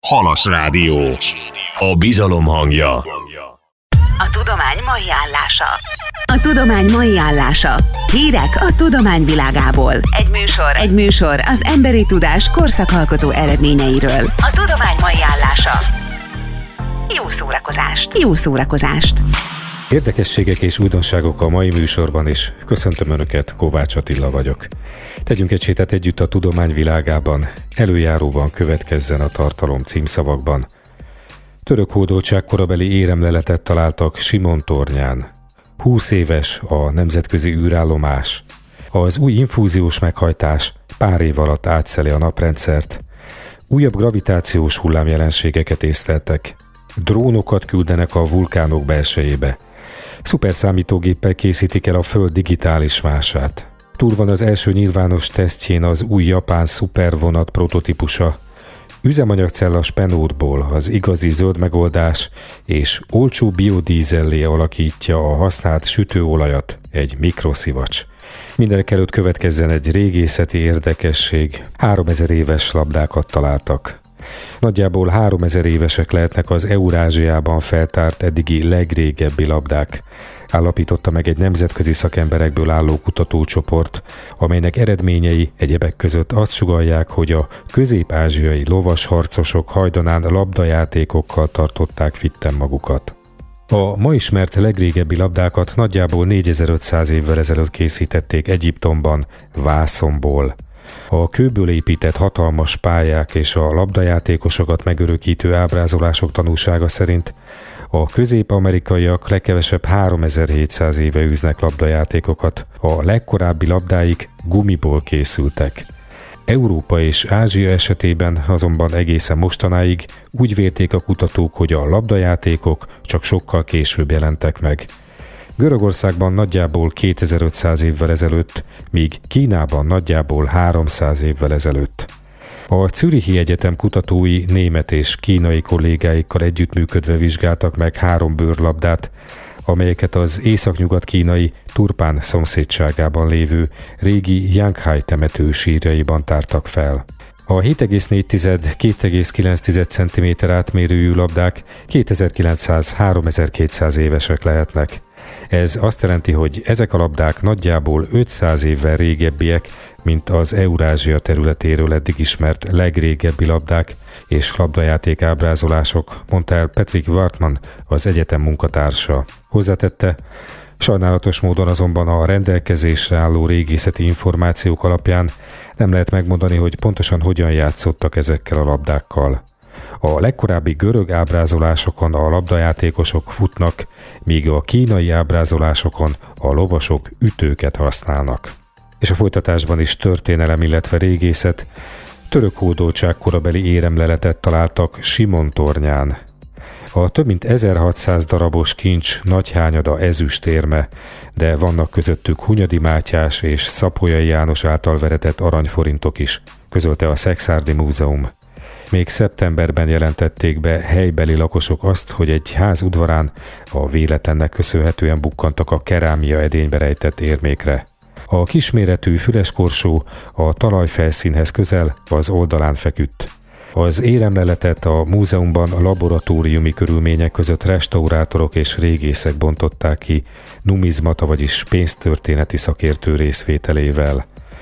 Halas Rádió. A bizalom hangja. A tudomány mai állása. A tudomány mai állása. Hírek a tudomány világából. Egy műsor az emberi tudás korszakalkotó eredményeiről. A tudomány mai állása. Jó szórakozást! Érdekességek és újdonságok a mai műsorban is. Köszöntöm Önöket, Kovács Attila vagyok. Tegyünk egy sétát együtt a tudomány világában. Előjáróban következzen a tartalom címszavakban. Török hódoltság korabeli éremleletet találtak Simon-tornyán. 20 éves a nemzetközi űrállomás. Az új infúziós meghajtás pár év alatt átszeli a naprendszert. Újabb gravitációs hullámjelenségeket észleltek. Drónokat küldenek a vulkánok belsejébe. Szuperszámítógéppel készítik el a Föld digitális mását. Túl van az első nyilvános tesztjén az új japán szupervonat prototípusa. Üzemanyagcella spenótból az igazi zöld megoldás, és olcsó biodízellé alakítja a használt sütőolajat egy mikroszivacs. Mindenekelőtt következzen egy régészeti érdekesség. 3000 éves labdákat találtak. Nagyjából 3000 évesek lehetnek az Eurázsiában feltárt eddigi legrégebbi labdák, állapította meg egy nemzetközi szakemberekből álló kutatócsoport, amelynek eredményei egyebek között azt sugallják, hogy a közép-ázsiai lovas harcosok hajdanán labdajátékokkal tartották fitten magukat. A ma ismert legrégebbi labdákat nagyjából 4500 évvel ezelőtt készítették Egyiptomban, vászonból. A kőből épített hatalmas pályák és a labdajátékosokat megörökítő ábrázolások tanúsága szerint a közép-amerikaiak legkevesebb 3700 éve űznek labdajátékokat, a legkorábbi labdáik gumiból készültek. Európa és Ázsia esetében azonban egészen mostanáig úgy vélték a kutatók, hogy a labdajátékok csak sokkal később jelentek meg. Görögországban nagyjából 2500 évvel ezelőtt, míg Kínában nagyjából 300 évvel ezelőtt. A Zürichi Egyetem kutatói német és kínai kollégáikkal együttműködve vizsgáltak meg 3 bőrlabdát, amelyeket az északnyugat-kínai Turpán szomszédságában lévő régi Yanghai temető sírjaiban tártak fel. A 7,4-2,9 cm átmérőjű labdák 2900-3200 évesek lehetnek. Ez azt jelenti, hogy ezek a labdák nagyjából 500 évvel régebbiek, mint az Eurázsia területéről eddig ismert legrégebbi labdák és labdajáték ábrázolások, mondta el Patrick Wartman, az egyetem munkatársa. Hozzátette, sajnálatos módon azonban a rendelkezésre álló régészeti információk alapján nem lehet megmondani, hogy pontosan hogyan játszottak ezekkel a labdákkal. A legkorábbi görög ábrázolásokon a labdajátékosok futnak, míg a kínai ábrázolásokon a lovasok ütőket használnak. És a folytatásban is történelem, illetve régészet. Török hódoltság korabeli éremleletet találtak Simon-tornyán. A több mint 1600 darabos kincs nagy hányada ezüstérme, de vannak közöttük Hunyadi Mátyás és Szapolyai János által veretett aranyforintok is, közölte a Szekszárdi Múzeum. Még szeptemberben jelentették be helybeli lakosok azt, hogy egy ház udvarán a véletlennek köszönhetően bukkantak a kerámia edénybe rejtett érmékre. A kisméretű füleskorsó a talajfelszínhez közel az oldalán feküdt. Az éremleletet a múzeumban laboratóriumi körülmények között restaurátorok és régészek bontották ki numizmata, vagyis pénztörténeti szakértő részvételével.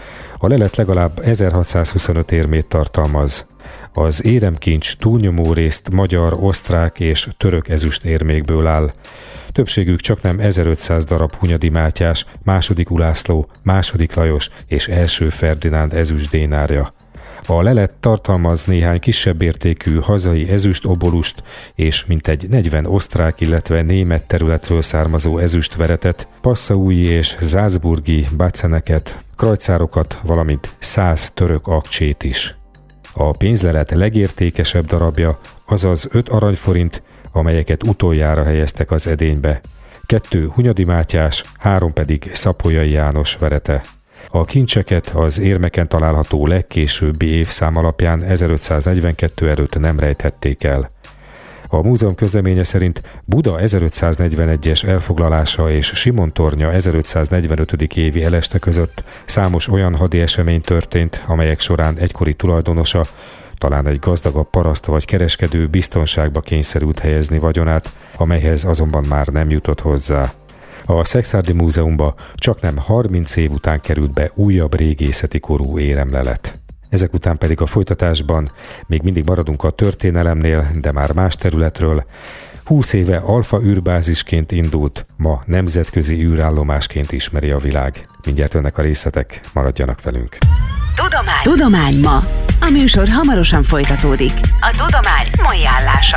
A lelet legalább 1625 érmét tartalmaz. Az éremkincs túlnyomó részt magyar, osztrák és török ezüst érmékből áll. Többségük csaknem 1500 darab Hunyadi Mátyás, II. Ulászló, II. Lajos és I. Ferdinánd ezüst dénárja. A lelet tartalmaz néhány kisebb értékű hazai ezüst obolust és mintegy 40 osztrák, illetve német területről származó ezüstveretet, passauji és salzburgi baceneket, krajcárokat, valamint 100 török akcsét is. A pénzlelet legértékesebb darabja, azaz 5 aranyforint, amelyeket utoljára helyeztek az edénybe. 2 Hunyadi Mátyás, 3 pedig Szapolyai János verete. A kincseket az érmeken található legkésőbbi évszám alapján 1542 előtt nem rejthették el. A múzeum közleménye szerint Buda 1541-es elfoglalása és Simon-tornya 1545. évi eleste között számos olyan hadi esemény történt, amelyek során egykori tulajdonosa talán egy gazdagabb paraszt vagy kereskedő biztonságba kényszerült helyezni vagyonát, amelyhez azonban már nem jutott hozzá. A Szekszárdi Múzeumba csaknem 30 év után került be újabb régészeti korú éremlelet. Ezek után pedig a folytatásban még mindig maradunk a történelemnél, de már más területről. 20 éve alfa űrbázisként indult, ma nemzetközi űrállomásként ismeri a világ. Mindjárt jönnek a részletek, maradjanak velünk. Tudomány ma. A műsor hamarosan folytatódik. A tudomány mai állása.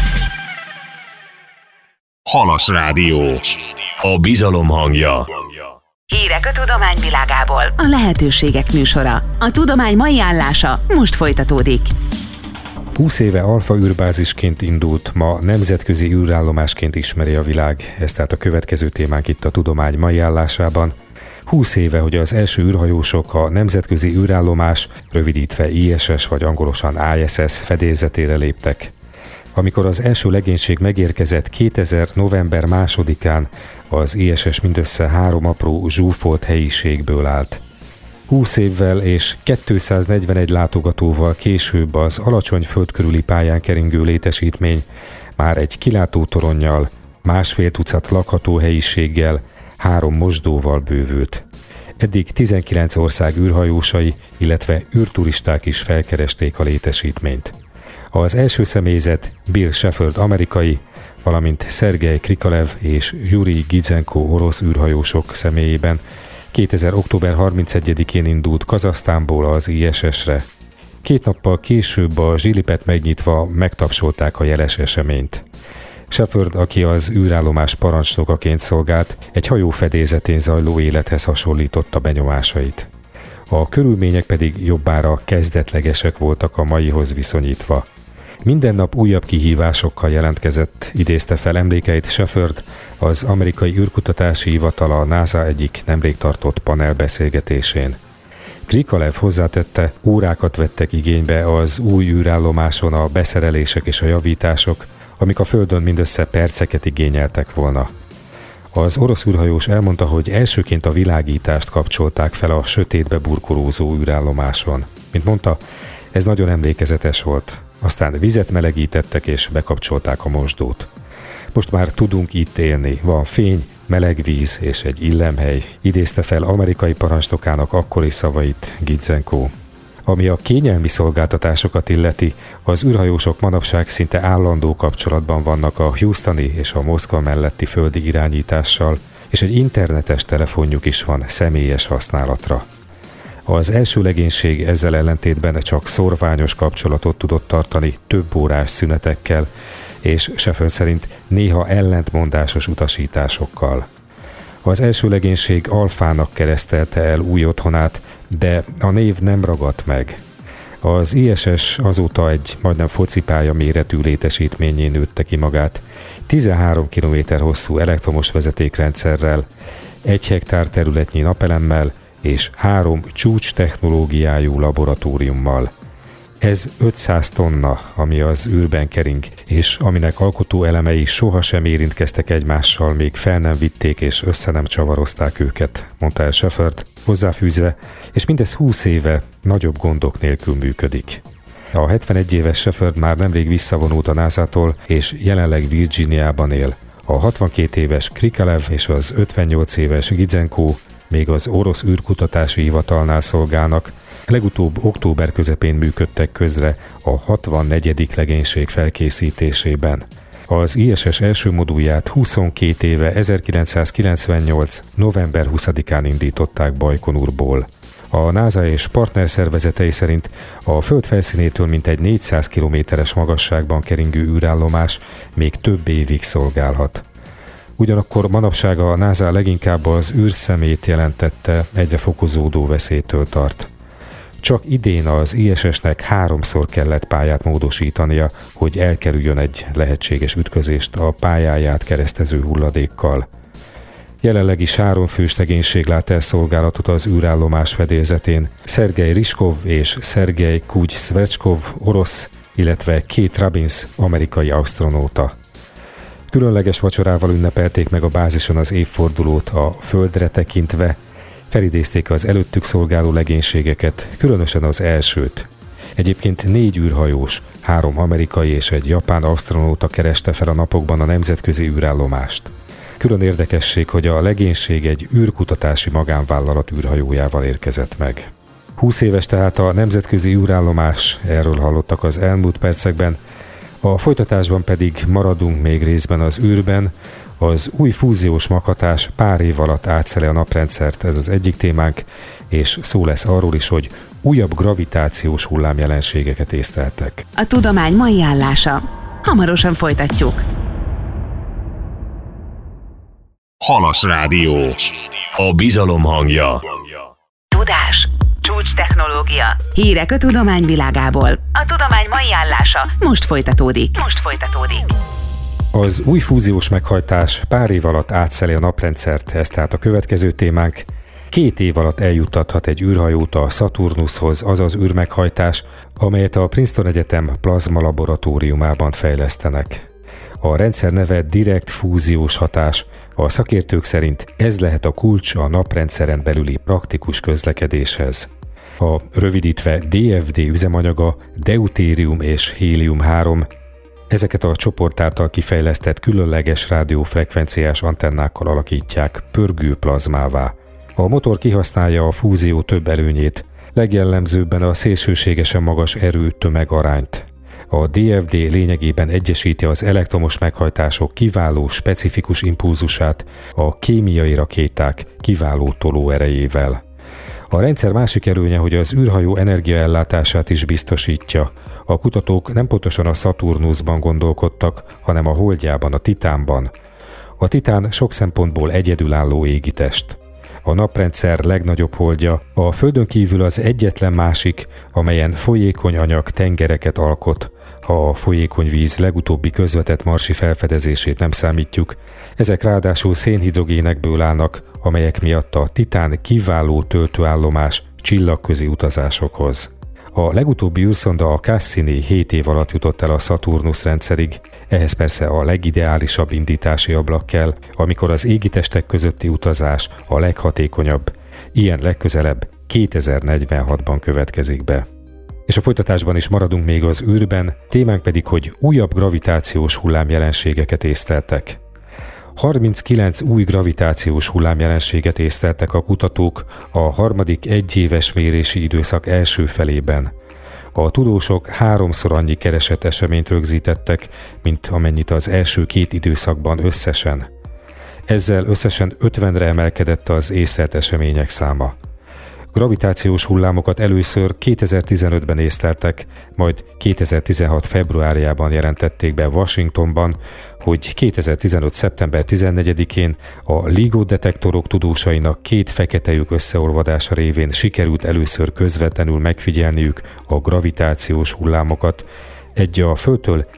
Halas Rádió. A bizalom hangja. Hírek a tudomány világából. A lehetőségek műsora. A tudomány mai állása most folytatódik. 20 éve alfa űrbázisként indult, ma nemzetközi űrállomásként ismeri a világ. Ez tehát a következő témánk itt a tudomány mai állásában. 20 éve, hogy az első űrhajósok a nemzetközi űrállomás, rövidítve ISS vagy angolosan ISS fedélzetére léptek. Amikor az első legénység megérkezett 2000. november 2-án, az ISS mindössze 3 apró zsúfolt helyiségből állt. 20 évvel és 241 látogatóval később az alacsony föld körüli pályán keringő létesítmény már egy kilátótoronnyal, 1,5 tucat lakható helyiséggel, 3 mosdóval bővült. Eddig 19 ország űrhajósai, illetve űrturisták is felkeresték a létesítményt. Az első személyzet Bill Shepard amerikai, valamint Szergej Krikalev és Jurij Gidzenko orosz űrhajósok személyében 2000. október 31-én indult Kazahsztánból az ISS-re. 2 nappal később a zsilipet megnyitva megtapsolták a jeles eseményt. Shepard, aki az űrállomás parancsnokaként szolgált, egy hajó fedélzetén zajló élethez hasonlította benyomásait. A körülmények pedig jobbára kezdetlegesek voltak a maihoz viszonyítva. Minden nap újabb kihívásokkal jelentkezett, idézte fel emlékeit Shepard az amerikai űrkutatási hivatal a NASA egyik nemrég tartott panelbeszélgetésén. Krikalev hozzátette, órákat vettek igénybe az új űrállomáson a beszerelések és a javítások, amik a Földön mindössze perceket igényeltek volna. Az orosz űrhajós elmondta, hogy elsőként a világítást kapcsolták fel a sötétbe burkolózó űrállomáson. Mint mondta, ez nagyon emlékezetes volt. Aztán vizet melegítettek és bekapcsolták a mosdót. Most már tudunk itt élni, van fény, meleg víz és egy illemhely, idézte fel amerikai parancsnokának akkori szavait Gidzenko. Ami a kényelmi szolgáltatásokat illeti, az űrhajósok manapság szinte állandó kapcsolatban vannak a Houstoni és a Moszkva melletti földi irányítással, és egy internetes telefonjuk is van személyes használatra. Az első legénység ezzel ellentétben csak szorványos kapcsolatot tudott tartani több órás szünetekkel, és Shepard szerint néha ellentmondásos utasításokkal. Az első legénység Alfának keresztelte el új otthonát, de a név nem ragadt meg. Az ISS azóta egy majdnem focipálya méretű létesítményén nőtte ki magát, 13 km hosszú elektromos vezetékrendszerrel, 1 hektár területnyi napelemmel és 3 csúcs technológiájú laboratóriummal. Ez 500 tonna, ami az űrben kering, és aminek alkotó elemei sohasem érintkeztek egymással, még fel nem vitték és össze nem csavarozták őket, mondta el Shepard, hozzáfűzve, és mindez 20 éve nagyobb gondok nélkül működik. A 71 éves Shepard már nemrég visszavonult a NASA-tól, és jelenleg Virginiában él. A 62 éves Krikalev és az 58 éves Gidzenko még az orosz űrkutatási hivatalnál szolgálnak, legutóbb október közepén működtek közre a 64. legénység felkészítésében. Az ISS első modulját 22 éve 1998. november 20-án indították Bajkonurból. A NASA és partnerszervezetei szerint a Föld felszínétől mintegy 400 kilométeres magasságban keringő űrállomás még több évig szolgálhat. Ugyanakkor manapság a NASA leginkább az űrszemét jelentette, egyre fokozódó veszélytől tart. Csak idén az ISS-nek 3-szor kellett pályát módosítania, hogy elkerüljön egy lehetséges ütközést a pályáját keresztező hulladékkal. Jelenleg is 3 fős legénység lát el szolgálatot az űrállomás fedélzetén, Szergej Riskov és Szergej Kugy-Szvecskov orosz, illetve Kate Robbins amerikai asztronóta. Különleges vacsorával ünnepelték meg a bázison az évfordulót a Földre tekintve, felidézték az előttük szolgáló legénységeket, különösen az elsőt. Egyébként 4 űrhajós, 3 amerikai és egy japán asztronauta kereste fel a napokban a nemzetközi űrállomást. Külön érdekesség, hogy a legénység egy űrkutatási magánvállalat űrhajójával érkezett meg. 20 éves tehát a nemzetközi űrállomás, erről hallottak az elmúlt percekben, a folytatásban pedig maradunk még részben az űrben. Az új fúziós maghatás pár év alatt átszeli a naprendszert, ez az egyik témánk, és szó lesz arról is, hogy újabb gravitációs hullámjelenségeket észleltek. A tudomány mai állása. Hamarosan folytatjuk. Halas Rádió. A bizalom hangja. Tudás. Csúcs technológia. Hírek a tudomány világából. A tudomány mai állása most folytatódik. Az új fúziós meghajtás pár év alatt átszeli a naprendszert, ez tehát a következő témánk. 2 év alatt eljuttathat egy űrhajót a Saturnushoz az az űrmeghajtás, amelyet a Princeton Egyetem plazma laboratóriumában fejlesztenek. A rendszer neve direkt fúziós hatás, a szakértők szerint ez lehet a kulcs a naprendszeren belüli praktikus közlekedéshez. A rövidítve DFD üzemanyaga deutérium és hélium-3, ezeket a csoport által kifejlesztett különleges rádiófrekvenciás antennákkal alakítják pörgő plazmává. A motor kihasználja a fúzió több előnyét, legjellemzőbben a szélsőségesen magas erő-tömeg arányt. A DFD lényegében egyesíti az elektromos meghajtások kiváló specifikus impulzusát a kémiai rakéták kiváló tolóerejével. A rendszer másik előnye, hogy az űrhajó energiaellátását is biztosítja. A kutatók nem pontosan a Saturnusban gondolkodtak, hanem a holdjában, a Titánban. A Titán sok szempontból egyedülálló égitest. A naprendszer legnagyobb holdja, a Földön kívül az egyetlen másik, amelyen folyékony anyag tengereket alkot, ha a folyékony víz legutóbbi közvetett marsi felfedezését nem számítjuk. Ezek ráadásul szénhidrogénekből állnak, amelyek miatt a Titán kiváló töltőállomás csillagközi utazásokhoz. A legutóbbi űrszonda, a Cassini 7 év alatt jutott el a Saturnus rendszerig, ehhez persze a legideálisabb indítási ablak kell, amikor az égitestek közötti utazás a leghatékonyabb, ilyen legközelebb 2046-ban következik be. És a folytatásban is maradunk még az űrben, témánk pedig, hogy újabb gravitációs hullámjelenségeket észleltek. 39 új gravitációs hullámjelenséget észleltek a kutatók a harmadik egyéves mérési időszak első felében. A tudósok 3-szor annyi keresett eseményt rögzítettek, mint amennyit az első 2 időszakban összesen. Ezzel összesen 50-re emelkedett az észlelt események száma. Gravitációs hullámokat először 2015-ben észleltek, majd 2016. februárjában jelentették be Washingtonban, hogy 2015. szeptember 14-én a LIGO detektorok tudósainak 2 fekete lyuk összeolvadása révén sikerült először közvetlenül megfigyelniük a gravitációs hullámokat egy a Földtől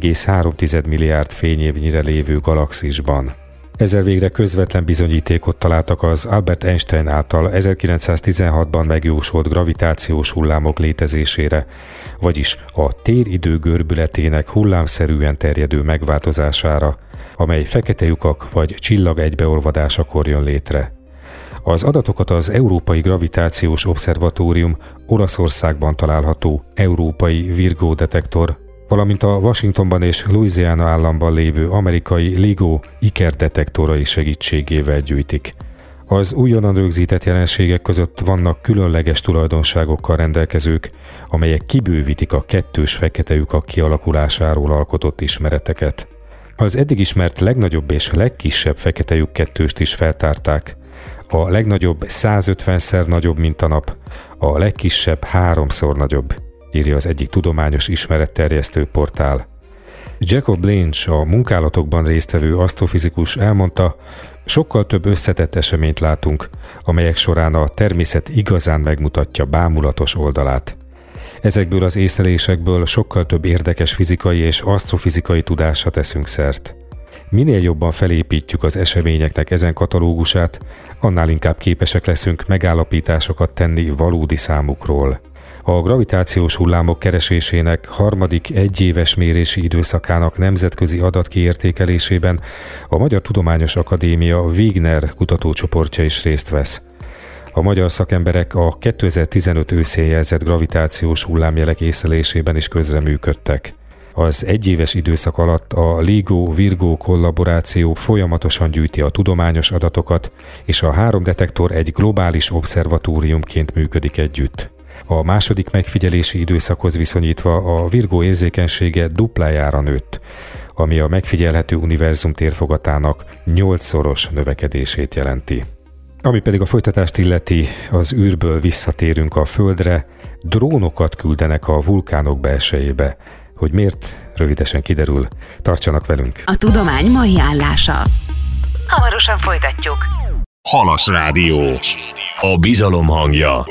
1,3 milliárd fényévnyire lévő galaxisban. Ezzel végre közvetlen bizonyítékot találtak az Albert Einstein által 1916-ban megjósolt gravitációs hullámok létezésére, vagyis a téridő görbületének hullámszerűen terjedő megváltozására, amely fekete lyukak vagy csillag egybeolvadásakor jön létre. Az adatokat az Európai Gravitációs Obszervatórium Olaszországban található európai Virgo detektor, valamint a Washingtonban és Louisiana államban lévő amerikai LIGO Iker detektorai segítségével gyűjtik. Az újonnan rögzített jelenségek között vannak különleges tulajdonságokkal rendelkezők, amelyek kibővítik a kettős fekete lyukak kialakulásáról alkotott ismereteket. Az eddig ismert legnagyobb és legkisebb fekete lyuk kettőst is feltárták. A legnagyobb 150-szer nagyobb, mint a nap, a legkisebb 3-szor nagyobb, írja az egyik tudományos ismeretterjesztő portál. Jacob Lynch, a munkálatokban résztvevő asztrofizikus elmondta, sokkal több összetett eseményt látunk, amelyek során a természet igazán megmutatja bámulatos oldalát. Ezekből az észlelésekből sokkal több érdekes fizikai és asztrofizikai tudásra teszünk szert. Minél jobban felépítjük az eseményeknek ezen katalógusát, annál inkább képesek leszünk megállapításokat tenni valódi számukról. A gravitációs hullámok keresésének harmadik egyéves mérési időszakának nemzetközi adatkiértékelésében a Magyar Tudományos Akadémia Wigner kutatócsoportja is részt vesz. A magyar szakemberek a 2015 őszén jelzett gravitációs hullámjelek észlelésében is közreműködtek. Az egyéves időszak alatt a LIGO-Virgo kollaboráció folyamatosan gyűjti a tudományos adatokat, és a 3 detektor egy globális obszervatóriumként működik együtt. A második megfigyelési időszakhoz viszonyítva a Virgo érzékenysége duplájára nőtt, ami a megfigyelhető univerzum térfogatának 8-szoros növekedését jelenti. Ami pedig a folytatást illeti, az űrből visszatérünk a Földre, drónokat küldenek a vulkánok belsejébe. Hogy miért? Rövidesen kiderül. Tartsanak velünk! A tudomány mai állása. Hamarosan folytatjuk. Halas Rádió. A bizalom hangja.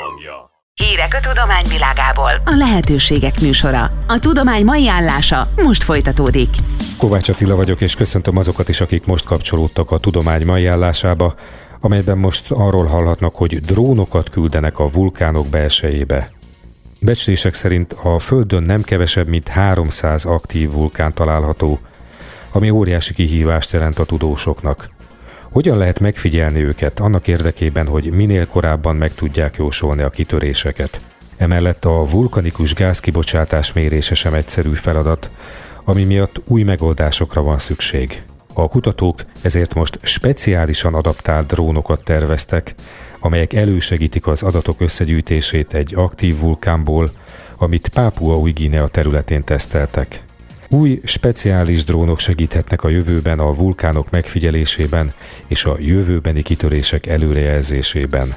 Hírek a tudomány világából. A lehetőségek műsora. A tudomány mai állása most folytatódik. Kovács Attila vagyok, és köszöntöm azokat is, akik most kapcsolódtak a tudomány mai állásába, amelyben most arról hallhatnak, hogy drónokat küldenek a vulkánok belsejébe. Becslések szerint a Földön nem kevesebb, mint 300 aktív vulkán található, ami óriási kihívást jelent a tudósoknak. Hogyan lehet megfigyelni őket annak érdekében, hogy minél korábban meg tudják jósolni a kitöréseket? Emellett a vulkanikus gázkibocsátás mérése sem egyszerű feladat, ami miatt új megoldásokra van szükség. A kutatók ezért most speciálisan adaptált drónokat terveztek, amelyek elősegítik az adatok összegyűjtését egy aktív vulkánból, amit Pápua Új-Guinea területén teszteltek. Új, speciális drónok segíthetnek a jövőben a vulkánok megfigyelésében és a jövőbeni kitörések előrejelzésében.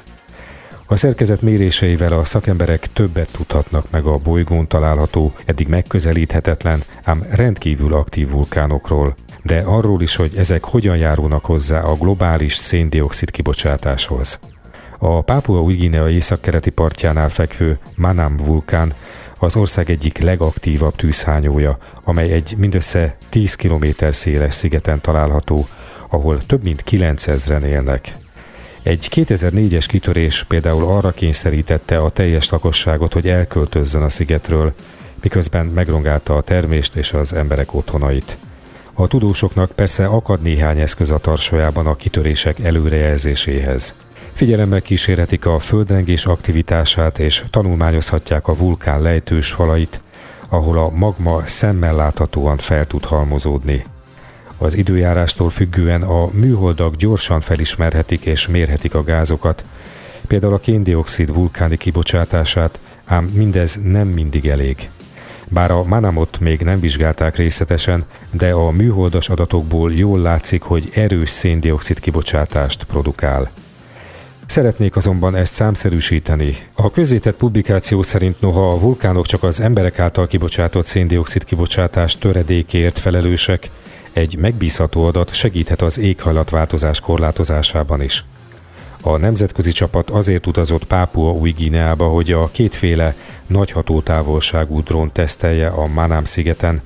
A szerkezet méréseivel a szakemberek többet tudhatnak meg a bolygón található, eddig megközelíthetetlen, ám rendkívül aktív vulkánokról, de arról is, hogy ezek hogyan járulnak hozzá a globális szén-dioxid kibocsátáshoz. A Pápua Új-Guinea északkeleti partjánál fekvő Manam vulkán az ország egyik legaktívabb tűzhányója, amely egy mindössze 10 km széles szigeten található, ahol több mint 9000-en élnek. Egy 2004-es kitörés például arra kényszerítette a teljes lakosságot, hogy elköltözzön a szigetről, miközben megrongálta a termést és az emberek otthonait. A tudósoknak persze akad néhány eszköz a tarsajában a kitörések előrejelzéséhez. Figyelemmel kísérhetik a földrengés aktivitását és tanulmányozhatják a vulkán lejtős falait, ahol a magma szemmel láthatóan fel tud halmozódni. Az időjárástól függően a műholdak gyorsan felismerhetik és mérhetik a gázokat, például a kén-dioxid vulkáni kibocsátását, ám mindez nem mindig elég. Bár a Manamot még nem vizsgálták részletesen, de a műholdas adatokból jól látszik, hogy erős szén-dioxid kibocsátást produkál. Szeretnék azonban ezt számszerűsíteni. A közzétett publikáció szerint noha a vulkánok csak az emberek által kibocsátott szén-dioxid kibocsátás töredékéért felelősek, egy megbízható adat segíthet az éghajlatváltozás korlátozásában is. A nemzetközi csapat azért utazott Pápua Új-Guineába, hogy a kétféle nagy hatótávolságú drón tesztelje a Manam szigeten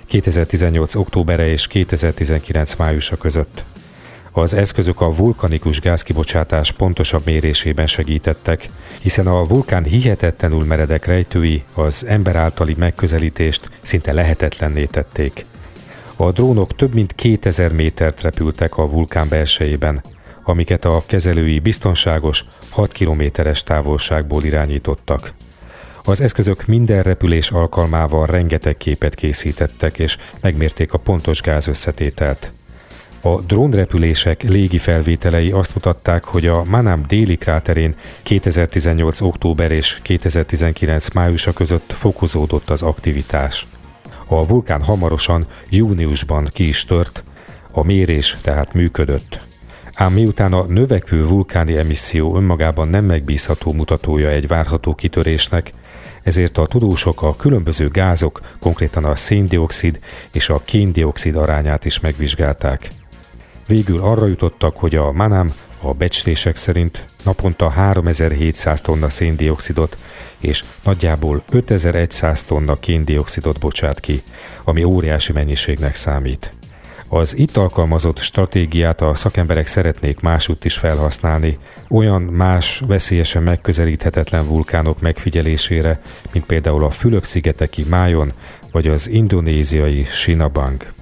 2018. októbere és 2019. májusa között. Az eszközök a vulkanikus gázkibocsátás pontosabb mérésében segítettek, hiszen a vulkán hihetetlenül meredek rejtői az ember általi megközelítést szinte lehetetlenné tették. A drónok több mint 2000 métert repültek a vulkán belsejében, amiket a kezelői biztonságos 6 kilométeres távolságból irányítottak. Az eszközök minden repülés alkalmával rengeteg képet készítettek és megmérték a pontos gázösszetételt. A drónrepülések légi felvételei azt mutatták, hogy a Manam déli kráterén 2018. október és 2019. májusa között fokozódott az aktivitás. A vulkán hamarosan júniusban ki is tört, a mérés tehát működött. Ám miután a növekvő vulkáni emisszió önmagában nem megbízható mutatója egy várható kitörésnek, ezért a tudósok a különböző gázok, konkrétan a szén-dioxid és a kén-dioxid arányát is megvizsgálták. Végül arra jutottak, hogy a Manam a becslések szerint naponta 3700 tonna szén-dioxidot és nagyjából 5100 tonna kén-dioxidot bocsát ki, ami óriási mennyiségnek számít. Az itt alkalmazott stratégiát a szakemberek szeretnék másútt is felhasználni, olyan más veszélyesen megközelíthetetlen vulkánok megfigyelésére, mint például a Fülöp-szigeteki Májon vagy az indonéziai Sinabang.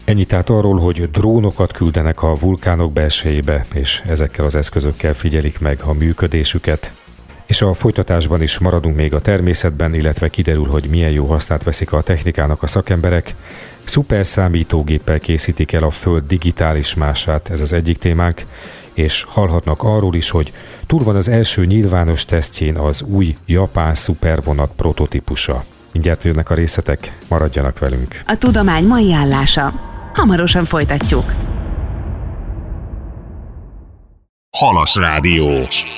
Ennyi tehát arról, hogy drónokat küldenek a vulkánok belsejébe, és ezekkel az eszközökkel figyelik meg a működésüket. És a folytatásban is maradunk még a természetben, illetve kiderül, hogy milyen jó hasznát veszik a technikának a szakemberek. Szuperszámítógéppel készítik el a Föld digitális mását, ez az egyik témánk, és hallhatnak arról is, hogy túl van az első nyilvános tesztjén az új japán szupervonat prototípusa. Mindjárt jönnek a részletek, maradjanak velünk. A tudomány mai állása. Hamarosan folytatjuk. Halas Rádió.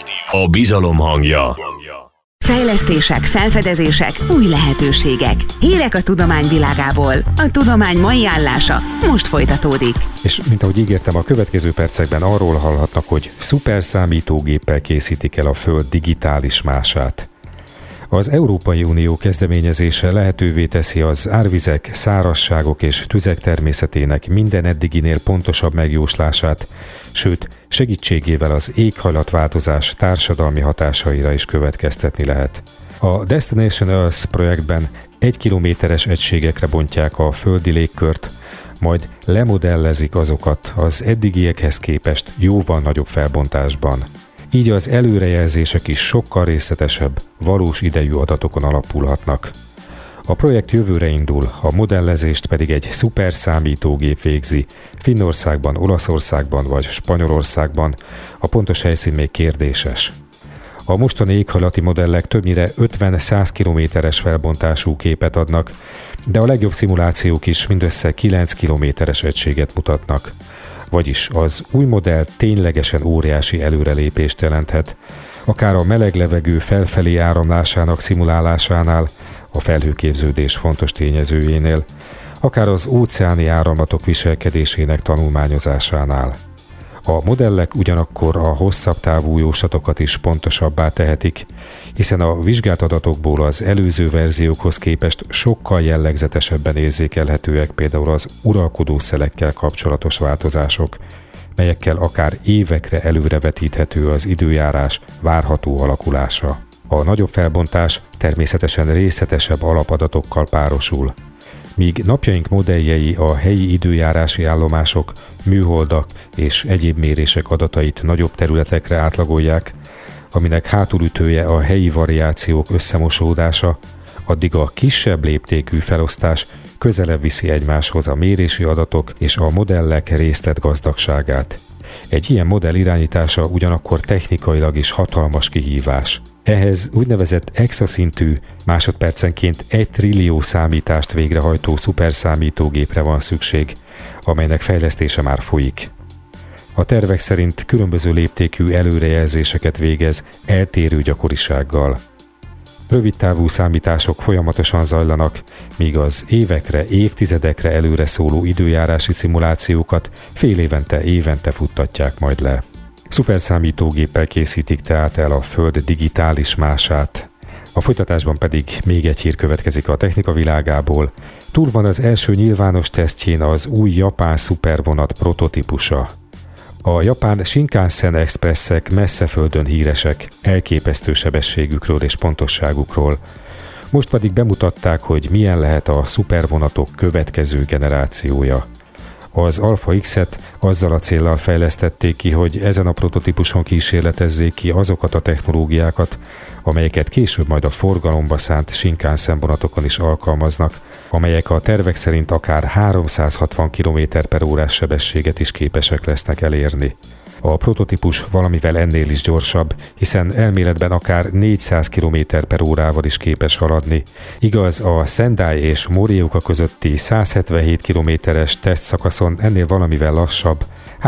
A bizalom hangja. Fejlesztések, felfedezések, új lehetőségek. Hírek a tudomány világából. A tudomány mai állása most folytatódik. És mint ahogy ígértem, a következő percekben arról hallhatnak, hogy szuperszámítógéppel készítik el a Föld digitális mását. Az Európai Unió kezdeményezése lehetővé teszi az árvizek, szárazságok és tüzek természetének minden eddiginél pontosabb megjóslását, sőt, segítségével az éghajlatváltozás társadalmi hatásaira is következtetni lehet. A Destination Earth projektben 1 kilométeres egységekre bontják a földi légkört, majd lemodellezik azokat az eddigiekhez képest jóval nagyobb felbontásban. Így az előrejelzések is sokkal részletesebb, valós idejű adatokon alapulhatnak. A projekt jövőre indul, a modellezést pedig egy szuperszámítógép végzi, Finnországban, Olaszországban vagy Spanyolországban, a pontos helyszín még kérdéses. A mostani éghajlati modellek többnyire 50-100 kilométeres felbontású képet adnak, de a legjobb szimulációk is mindössze 9 kilométeres egységet mutatnak. Vagyis az új modell ténylegesen óriási előrelépést jelenthet, akár a meleg levegő felfelé áramlásának szimulálásánál, a felhőképződés fontos tényezőjénél, akár az óceáni áramlatok viselkedésének tanulmányozásánál. A modellek ugyanakkor a hosszabb távú jóslatokat is pontosabbá tehetik, hiszen a vizsgált adatokból az előző verziókhoz képest sokkal jellegzetesebben érzékelhetőek például az uralkodó szelekkel kapcsolatos változások, melyekkel akár évekre előrevetíthető az időjárás várható alakulása. A nagyobb felbontás természetesen részletesebb alapadatokkal párosul. Míg napjaink modelljei a helyi időjárási állomások, műholdak és egyéb mérések adatait nagyobb területekre átlagolják, aminek hátulütője a helyi variációk összemosódása, addig a kisebb léptékű felosztás közelebb viszi egymáshoz a mérési adatok és a modellek részletgazdagságát. Egy ilyen modell irányítása ugyanakkor technikailag is hatalmas kihívás. Ehhez úgynevezett exaszintű, másodpercenként 1 trillió számítást végrehajtó szuperszámítógépre van szükség, amelynek fejlesztése már folyik. A tervek szerint különböző léptékű előrejelzéseket végez eltérő gyakorisággal. Rövidtávú számítások folyamatosan zajlanak, míg az évekre, évtizedekre előre szóló időjárási szimulációkat fél évente futtatják majd le. Szuperszámítógéppel készítik tehát el a Föld digitális mását. A folytatásban pedig még egy hír következik a technika világából. Túl van az első nyilvános tesztjén az új japán szupervonat prototípusa. A japán Shinkansen expresszek messze földön híresek, elképesztő sebességükről és pontosságukról. Most pedig bemutatták, hogy milyen lehet a szupervonatok következő generációja. Az Alpha X-et azzal a céllal fejlesztették ki, hogy ezen a prototípuson kísérletezzék ki azokat a technológiákat, amelyeket később majd a forgalomba szánt Shinkansen vonatokon is alkalmaznak, amelyek a tervek szerint akár 360 km/órás sebességet is képesek lesznek elérni. A prototípus valamivel ennél is gyorsabb, hiszen elméletben akár 400 km/órával is képes haladni. Igaz, a Sendai és Morioka közötti 177 km-es tesztszakaszon ennél valamivel lassabb,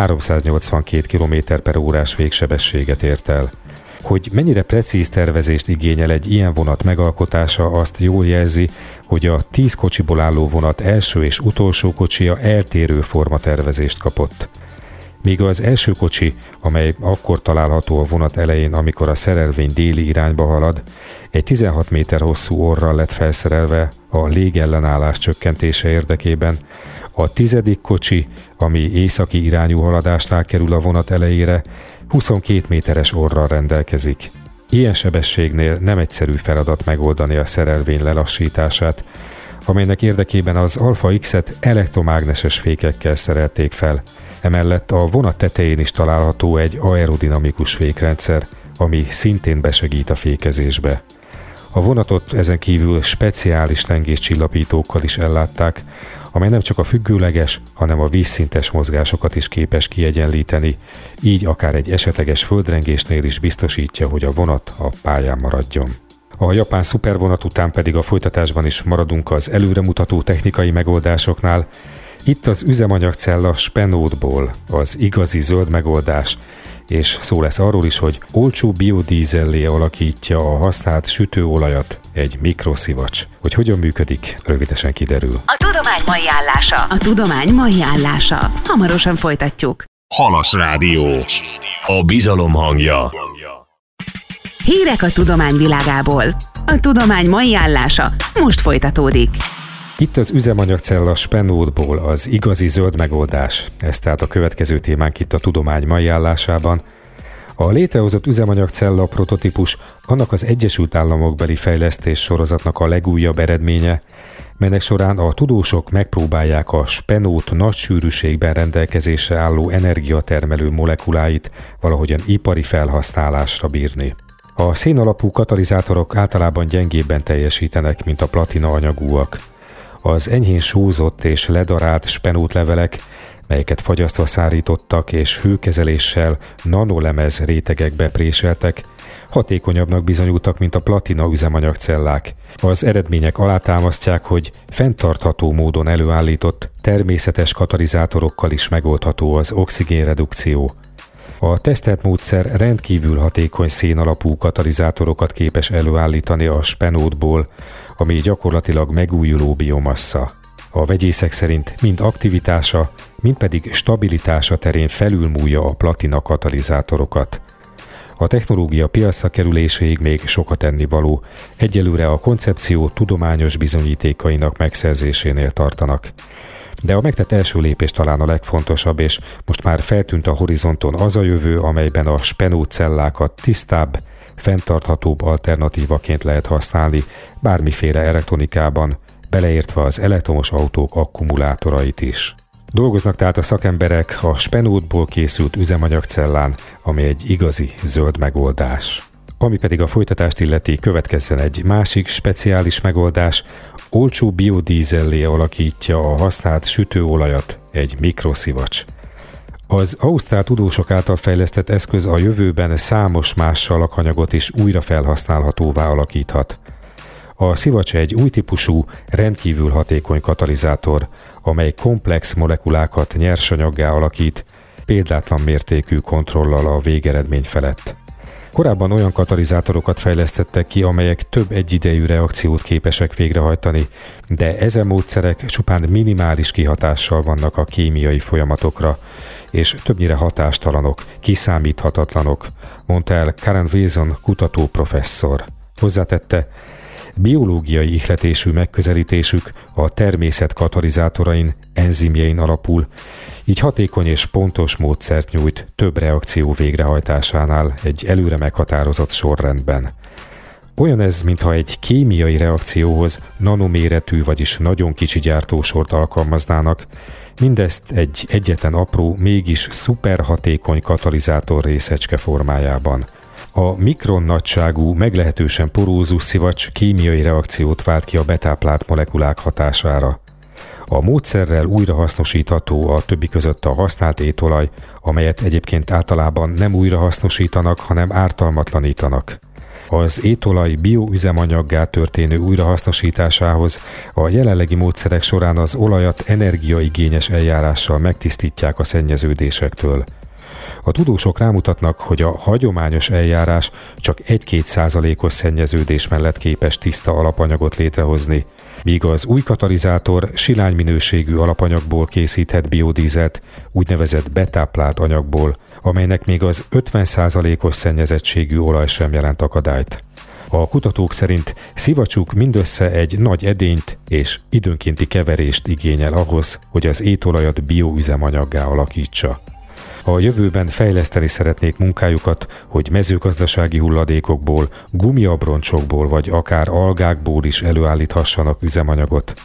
382 km/órás végsebességet ért el. Hogy mennyire precíz tervezést igényel egy ilyen vonat megalkotása, azt jól jelzi, hogy a 10 kocsiból álló vonat első és utolsó kocsia eltérő formatervezést kapott. Míg az első kocsi, amely akkor található a vonat elején, amikor a szerelvény déli irányba halad, egy 16 méter hosszú orral lett felszerelve a légellenállás csökkentése érdekében, a 10. kocsi, ami északi irányú haladásnál kerül a vonat elejére, 22 méteres orral rendelkezik. Ilyen sebességnél nem egyszerű feladat megoldani a szerelvény lelassítását. amelynek érdekében az Alpha X-et elektromágneses fékekkel szerelték fel. Emellett a vonat tetején is található egy aerodinamikus fékrendszer, ami szintén besegít a fékezésbe. A vonatot ezen kívül speciális lengéscsillapítókkal is ellátták, amely nem csak a függőleges, hanem a vízszintes mozgásokat is képes kiegyenlíteni, így akár egy esetleges földrengésnél is biztosítja, hogy a vonat a pályán maradjon. A japán szupervonat után pedig a folytatásban is maradunk az előremutató technikai megoldásoknál. Itt az üzemanyagcella spenótból az igazi zöld megoldás, és szó lesz arról is, hogy olcsó biodízellé alakítja a használt sütőolajat egy mikroszivacs. Hogy hogyan működik, rövidesen kiderül. A tudomány mai állása. A tudomány mai állása. Hamarosan folytatjuk. Halas Rádió. A bizalom hangja. Hírek a tudomány világából. A tudomány mai állása most folytatódik. Itt az üzemanyagcella spenótból az igazi zöld megoldás. Ez tehát a következő témánk itt a tudomány mai állásában. A létrehozott üzemanyagcella prototípus annak az Egyesült Államokbeli fejlesztés sorozatnak a legújabb eredménye, melynek során a tudósok megpróbálják a spenót nagy sűrűségben rendelkezésre álló energiatermelő molekuláit valahogyan ipari felhasználásra bírni. A szénalapú katalizátorok általában gyengébben teljesítenek, mint a platina anyagúak. Az enyhén sózott és ledarált spenótlevelek, melyeket fagyasztva szárítottak és hőkezeléssel nanolemez rétegekbe préseltek, hatékonyabbnak bizonyultak, mint a platina üzemanyagcellák. Az eredmények alátámasztják, hogy fenntartható módon előállított, természetes katalizátorokkal is megoldható az oxigénredukció. A tesztelt módszer rendkívül hatékony szénalapú katalizátorokat képes előállítani a spenótból, ami gyakorlatilag megújuló biomassa. A vegyészek szerint mind aktivitása, mind pedig stabilitása terén felülmúlja a platina katalizátorokat. A technológia piacra kerüléséig még sokat ennivaló, egyelőre a koncepció tudományos bizonyítékainak megszerzésénél tartanak. De a megtett első lépés talán a legfontosabb, és most már feltűnt a horizonton az a jövő, amelyben a spenótcellákat tisztább, fenntarthatóbb alternatívaként lehet használni bármiféle elektronikában, beleértve az elektromos autók akkumulátorait is. Dolgoznak tehát a szakemberek a spenótból készült üzemanyagcellán, ami egy igazi zöld megoldás. Ami pedig a folytatást illeti, következzen egy másik speciális megoldás, olcsó biodízellé alakítja a használt sütőolajat egy mikroszivacs. Az ausztrál tudósok által fejlesztett eszköz a jövőben számos más alapanyagot is újra felhasználhatóvá alakíthat. A szivacs egy új típusú, rendkívül hatékony katalizátor, amely komplex molekulákat nyersanyaggá alakít, példátlan mértékű kontrollal a végeredmény felett. Korábban olyan katalizátorokat fejlesztettek ki, amelyek több egyidejű reakciót képesek végrehajtani, de ezen módszerek csupán minimális kihatással vannak a kémiai folyamatokra, és többnyire hatástalanok, kiszámíthatatlanok, mondta el Karen Wilson kutatóprofesszor. Hozzátette, biológiai ihletésű megközelítésük a természet katalizátorain, enzimjein alapul, így hatékony és pontos módszert nyújt több reakció végrehajtásánál egy előre meghatározott sorrendben. Olyan ez, mintha egy kémiai reakcióhoz nanoméretű, vagyis nagyon kicsi gyártósort alkalmaznának, mindezt egy egyetlen apró, mégis szuperhatékony katalizátor részecske formájában. A mikron nagyságú, meglehetősen porózus szivacs kémiai reakciót vált ki a betáplált molekulák hatására. A módszerrel újrahasznosítható a többi között a használt étolaj, amelyet egyébként általában nem újrahasznosítanak, hanem ártalmatlanítanak. Az étolaj bioüzemanyaggá történő újrahasznosításához a jelenlegi módszerek során az olajat energiaigényes eljárással megtisztítják a szennyeződésektől. A tudósok rámutatnak, hogy a hagyományos eljárás csak 1-2%-os szennyeződés mellett képes tiszta alapanyagot létrehozni, míg az új katalizátor silány minőségű alapanyagból készíthet biodízelt, úgynevezett betáplált anyagból, amelynek még az 50%-os szennyezettségű olaj sem jelent akadályt. A kutatók szerint szivacsuk mindössze egy nagy edényt és időnkénti keverést igényel ahhoz, hogy az étolajat bioüzemanyaggá alakítsa. A jövőben fejleszteni szeretnék munkájukat, hogy mezőgazdasági hulladékokból, gumiabroncsokból vagy akár algákból is előállíthassanak üzemanyagot.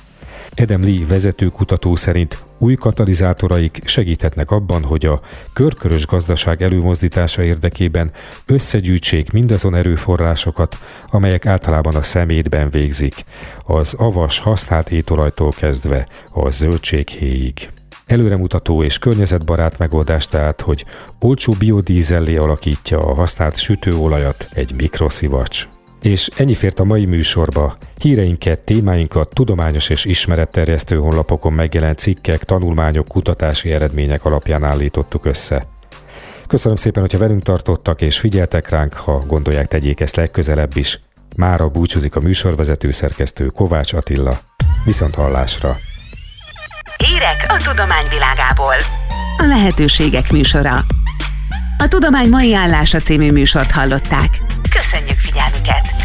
Adam Lee vezetőkutató szerint új katalizátoraik segíthetnek abban, hogy a körkörös gazdaság előmozdítása érdekében összegyűjtsék mindazon erőforrásokat, amelyek általában a szemétben végzik, az avas használt étolajtól kezdve a zöldséghéjig. Előremutató és környezetbarát megoldás tehát, hogy olcsó biodízellé alakítja a használt sütőolajat egy mikroszivacs. És ennyi fért a mai műsorba. Híreinket, témáinkat tudományos és ismeretterjesztő honlapokon megjelent cikkek, tanulmányok, kutatási eredmények alapján állítottuk össze. Köszönöm szépen, hogyha velünk tartottak és figyeltek ránk, ha gondolják, tegyék ezt legközelebb is. Mára búcsúzik a műsorvezető szerkesztő Kovács Attila. Viszonthallásra! Hírek a tudomány világából. A lehetőségek műsora. A Tudomány mai állása című műsort hallották. Köszönjük figyelmüket!